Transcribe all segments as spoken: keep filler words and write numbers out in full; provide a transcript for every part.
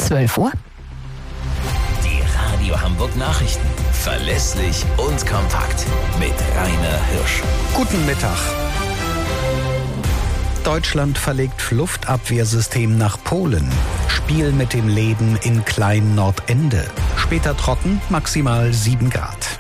zwölf Uhr. Die Radio Hamburg Nachrichten. Verlässlich und kompakt. Mit Rainer Hirsch. Guten Mittag. Deutschland verlegt Luftabwehrsystem nach Polen. Spiel mit dem Leben in Klein-Nordende. Später trocken, maximal sieben Grad.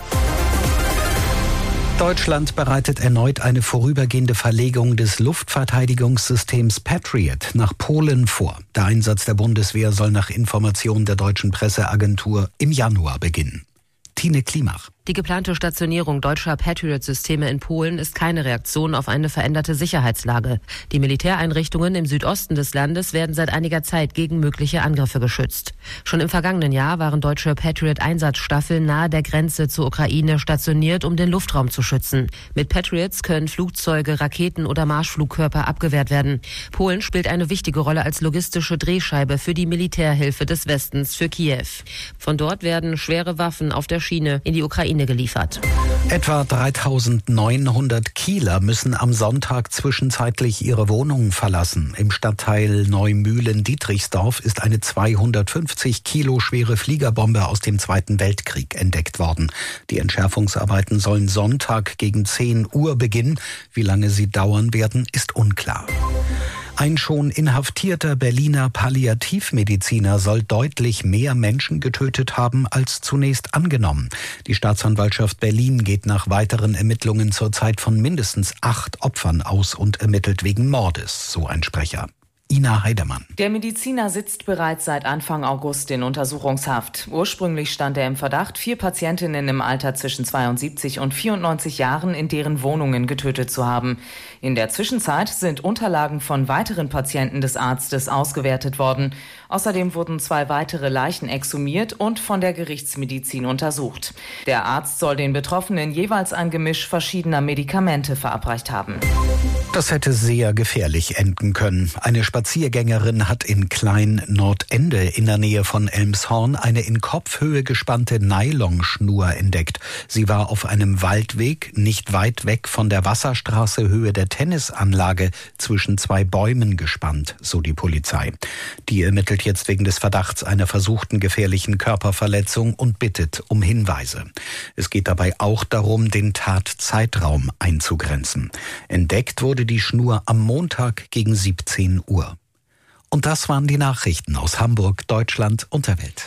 Deutschland bereitet erneut eine vorübergehende Verlegung des Luftverteidigungssystems Patriot nach Polen vor. Der Einsatz der Bundeswehr soll nach Informationen der deutschen Presseagentur im Januar beginnen. Tine Klimach. Die geplante Stationierung deutscher Patriot-Systeme in Polen ist keine Reaktion auf eine veränderte Sicherheitslage. Die Militäreinrichtungen im Südosten des Landes werden seit einiger Zeit gegen mögliche Angriffe geschützt. Schon im vergangenen Jahr waren deutsche Patriot-Einsatzstaffeln nahe der Grenze zur Ukraine stationiert, um den Luftraum zu schützen. Mit Patriots können Flugzeuge, Raketen oder Marschflugkörper abgewehrt werden. Polen spielt eine wichtige Rolle als logistische Drehscheibe für die Militärhilfe des Westens für Kiew. Von dort werden schwere Waffen auf der Schiene in die Ukraine geliefert. Etwa dreitausendneunhundert Kieler müssen am Sonntag zwischenzeitlich ihre Wohnungen verlassen. Im Stadtteil Neumühlen-Dietrichsdorf ist eine zweihundertfünfzig Kilo schwere Fliegerbombe aus dem Zweiten Weltkrieg entdeckt worden. Die Entschärfungsarbeiten sollen Sonntag gegen zehn Uhr beginnen. Wie lange sie dauern werden, ist unklar. Ein schon inhaftierter Berliner Palliativmediziner soll deutlich mehr Menschen getötet haben als zunächst angenommen. Die Staatsanwaltschaft Berlin geht nach weiteren Ermittlungen zurzeit von mindestens acht Opfern aus und ermittelt wegen Mordes, so ein Sprecher. Ina Heidemann. Der Mediziner sitzt bereits seit Anfang August in Untersuchungshaft. Ursprünglich stand er im Verdacht, vier Patientinnen im Alter zwischen zweiundsiebzig und vierundneunzig Jahren in deren Wohnungen getötet zu haben. In der Zwischenzeit sind Unterlagen von weiteren Patienten des Arztes ausgewertet worden. Außerdem wurden zwei weitere Leichen exhumiert und von der Gerichtsmedizin untersucht. Der Arzt soll den Betroffenen jeweils ein Gemisch verschiedener Medikamente verabreicht haben. Das hätte sehr gefährlich enden können. Eine Spaziergängerin hat in Klein-Nordende in der Nähe von Elmshorn eine in Kopfhöhe gespannte Nylonschnur entdeckt. Sie war auf einem Waldweg nicht weit weg von der Wasserstraße Höhe der Tennisanlage zwischen zwei Bäumen gespannt, so die Polizei. Die ermittelt jetzt wegen des Verdachts einer versuchten gefährlichen Körperverletzung und bittet um Hinweise. Es geht dabei auch darum, den Tatzeitraum einzugrenzen. Entdeckt wurde die Schnur am Montag gegen siebzehn Uhr. Und das waren die Nachrichten aus Hamburg, Deutschland und der Welt.